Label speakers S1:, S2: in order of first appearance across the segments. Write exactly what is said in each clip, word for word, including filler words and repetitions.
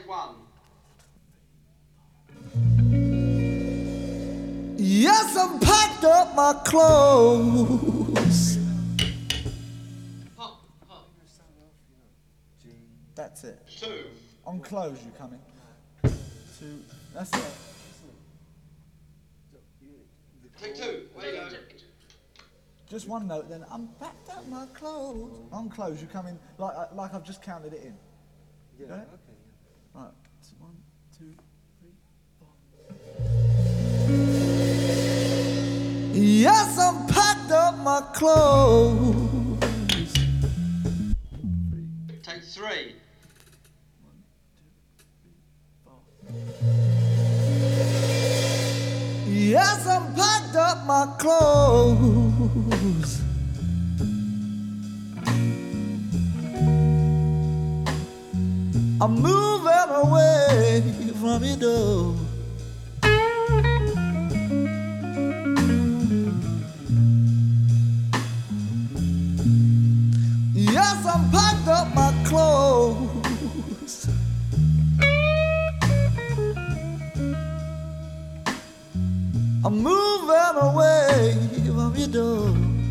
S1: Take one.
S2: Yes, I've packed up my clothes.
S1: Pop, pop.
S2: That's it.
S1: Two.
S2: On clothes, you coming? Two. That's it.
S1: Take two. Where you go?
S2: Just one note, then I'm packed up my clothes. On clothes, you come in like like I've just counted it in.
S3: Yeah.
S2: Got it?
S3: Okay.
S2: Right. So one, two, three, four. Yes, I'm packed up my clothes.
S1: Take three.
S2: One, two, three, four. Yes, I'm packed up my clothes. I'm moving away from your door. Yes, I'm packed up my clothes. I'm moving away from your door.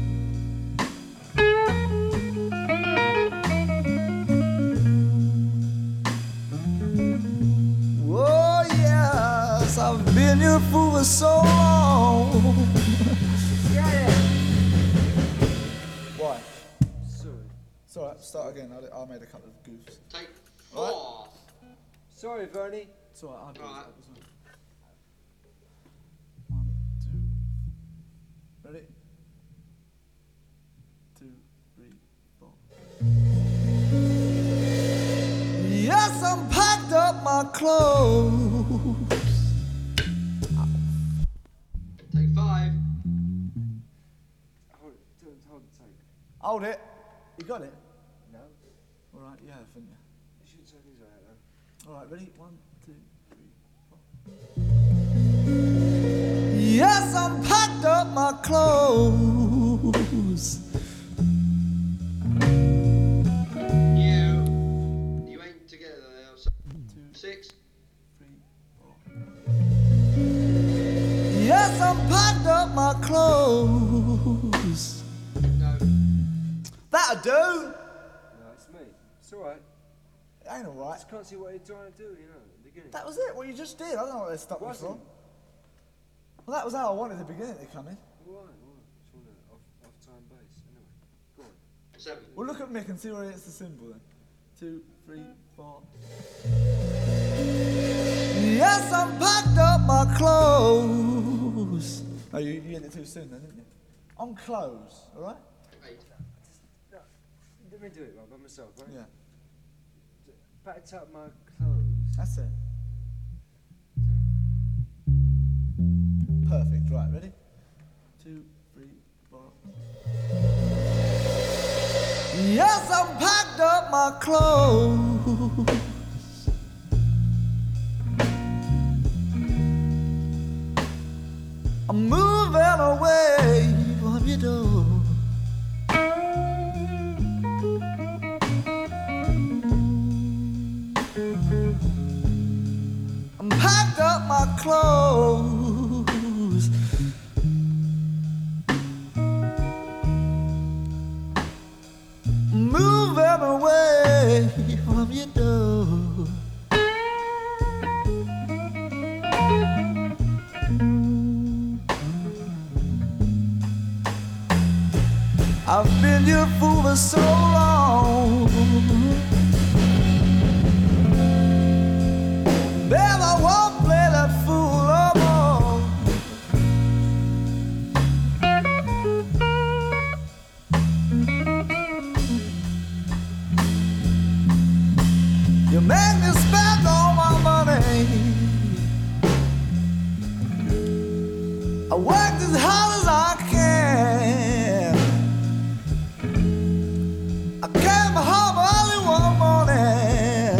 S2: Oh yes, I've been your fool for so long. Why?
S3: Sorry.
S2: It's alright, start again. I, I made a couple of goofs.
S1: Take four.
S3: Sorry, Vernie.
S2: It's alright, I'll do
S1: Alright.
S2: it. One, two. Ready? Two, three, four. Yes, I'm packed up my clothes.
S1: Take five.
S3: Hold it. Don't hold the tape.
S2: Hold it. You got it?
S3: No.
S2: Alright, you have, haven't you?
S3: You shouldn't say things like that, though.
S2: Alright, ready? One, two, three, four. Yes, I'm packed up my clothes.
S1: You. You ain't together now. So
S2: Two,
S1: six.
S2: three, four. Yes, I'm packed up my clothes.
S1: No.
S2: That'll do.
S3: No, it's me. It's alright.
S2: It ain't
S3: I
S2: alright.
S3: just can't see what you're trying to do, you know, at the beginning.
S2: That was it, what you just did. I don't know what they stopped me
S3: Wasn't.
S2: from. Well, that was how I wanted the beginning to come in.
S3: Alright, alright. Just want an off, off-time bass. Anyway, go on.
S1: Seven.
S2: Well, look at Mick and see where it's the symbol then. Two, three, four. Yes, I'm packed up my clothes. Oh, you, you did it too soon then, didn't you? On clothes, alright?
S1: Eight.
S3: No, let me do it right, by myself, right?
S2: Yeah,
S3: Packed up my clothes.
S2: that's it. Perfect, right, ready? Two, three, four. Yes, I'm packed up my clothes. I'm moving away from your door. I'm packed up my clothes. Moving away from your door. I've been your fool for so long. Babe, I won't play that fool no more. You make me spend all my money. I worked as hard as I can. I came home early one morning.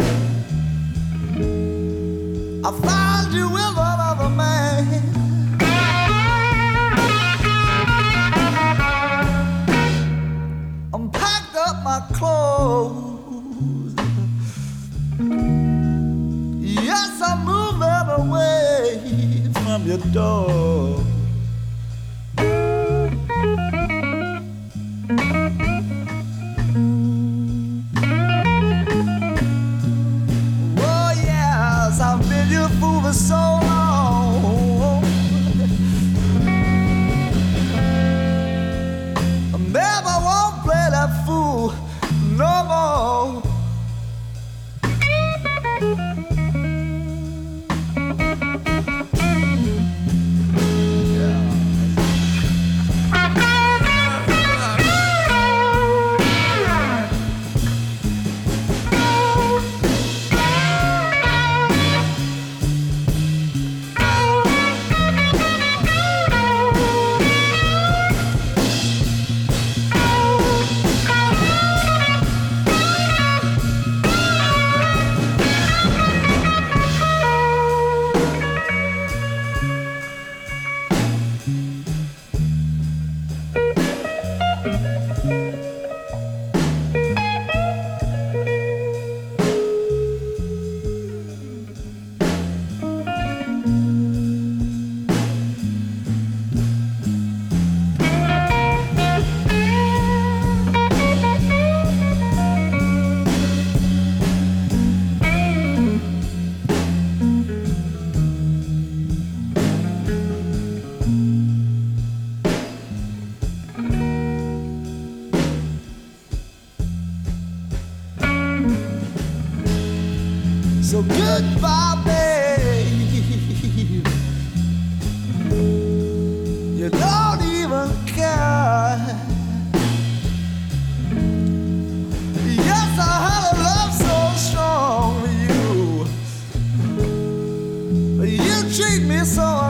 S2: I found you with another man. I'm packed up my clothes. your door. Oh yes, I've been your fool for so long. Never won't play that fool no more. So goodbye, babe. You don't even care. Yes, I had a love so strong for you. You treat me so